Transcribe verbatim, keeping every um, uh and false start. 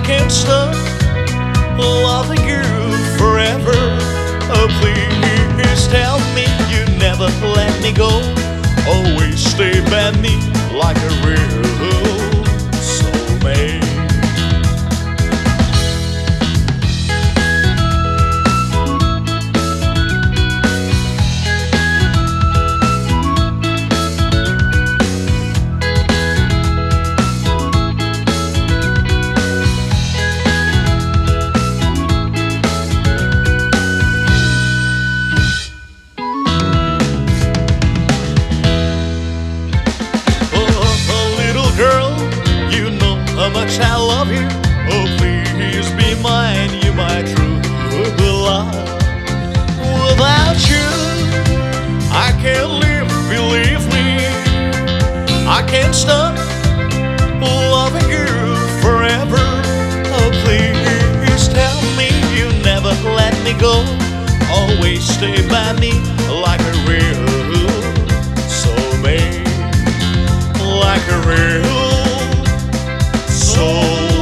can't stop loving you forever. Oh, please tell me you never let me go. Always stay by me like a real soulmate. How much I love you. Oh, please be mine, you my true love. Without you, I can't live, believe me. I can't stop loving you forever. Oh, please tell me you never let me go. Always stay by me like a real soulmate, like a real soul.